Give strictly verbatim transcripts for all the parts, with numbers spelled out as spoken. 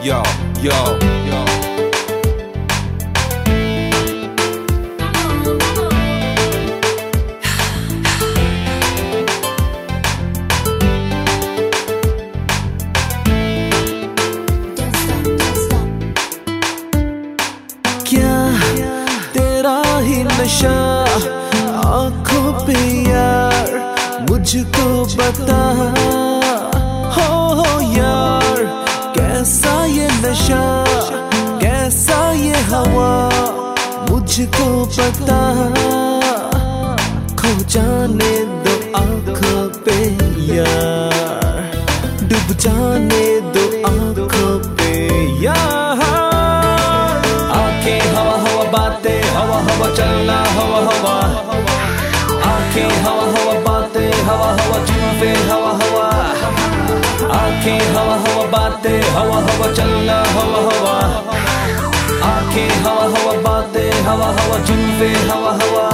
yo, yo, yo. क्या तेरा ही नशा आँखों पे यार, मुझको बता हो हो यार, कैसा ये नशा कैसा ये हवा, मुझको पता खो जाने दो आँखों पे यार, डूब जाने दो आँखों पे यार। आंखें हवा हवा बातें हवा हवा चलना हवा हवा, आंखें हवा हवा बातें हवा हवा जुल्फे हवा हवा, आंखें हवा हवा बातें हवा हवा चलना हवा हवा, आंखें हवा हवा बातें हवा हवा जुल्फे हवा हवा।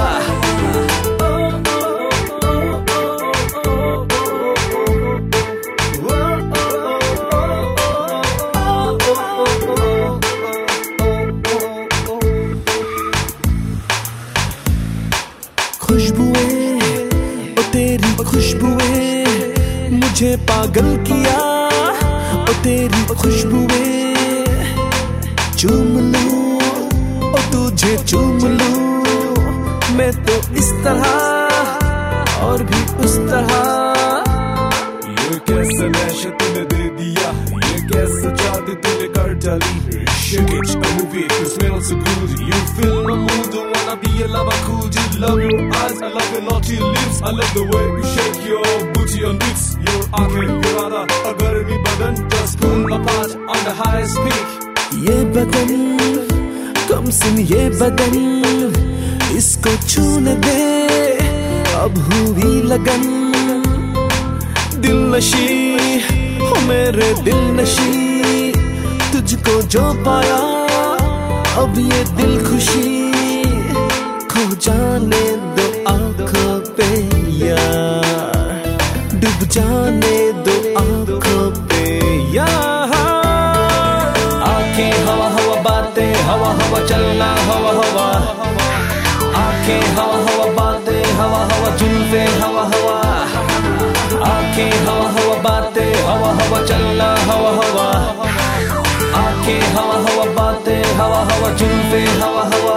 खुशबुएं ओ तेरी खुशबुएं मुझे पागल किया, ओ तेरी खुशबुएं चूम लूं ओ तुझे चूम लूं मैं तो इस तरह और भी उस तरह। ये कैसा नशा तूने दे दिया, ये कैसा जादू तूने कर डाली। Shake it, a movie, you smell so good. You feel the mood, don't wanna be a lover, cool. You love your eyes, I love your naughty lips. I love the way you shake your booty on beats. Your arcade, your other, a garmi badan, just pull apart on the highest peak. ये बदन कम सुन ये बदन, इसको छूने दे अब हुई लगन। दिल नशी हो मेरे दिल नशी, तुझको जो पाया अब ये दिल खुशी, खो जाने दो आँखों पे यार, डूब जाने दो आँखों पे यार। आंखें हवा हवा बातें हवा हवा चलना हवा हवा, आंखें हवा हवा बातें हवा हवा जुल्फे हवा हवा, आंखें हवा हवा बातें हवा हवा चलना हवा हवा, आंखें हवा हवा बातें हवा हवा जुल्फे हवा हवा।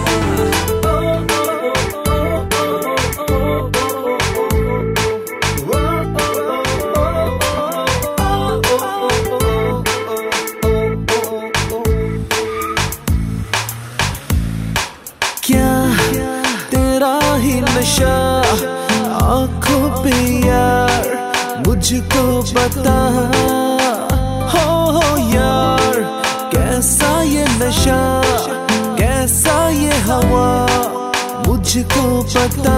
क्या तेरा ही नशा आँखों पे यार, मुझको बता हो हो यार, कैसा ये नशा कैसा ये हवा, मुझको पता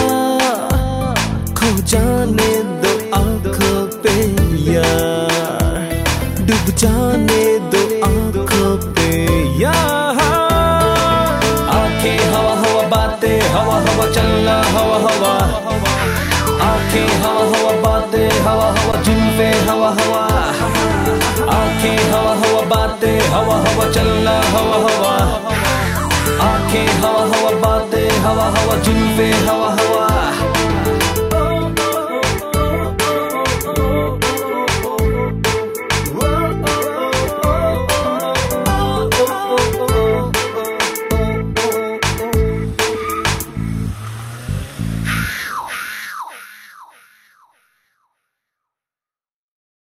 खो जाने दो आँखों पे यार, डूब जाने दो आँखों पे यार। आंखें हवा हवा बातें हवा हवा चलना हवा हवा, आंखें हवा हवा बातें हवा हवा जुल्फे हवा हवा, आंखें हवा हवा बातें हवा हवा चलना हवा हवा, आंखें हवा हवा बातें हवा हवा जुल्फे हवा हवा।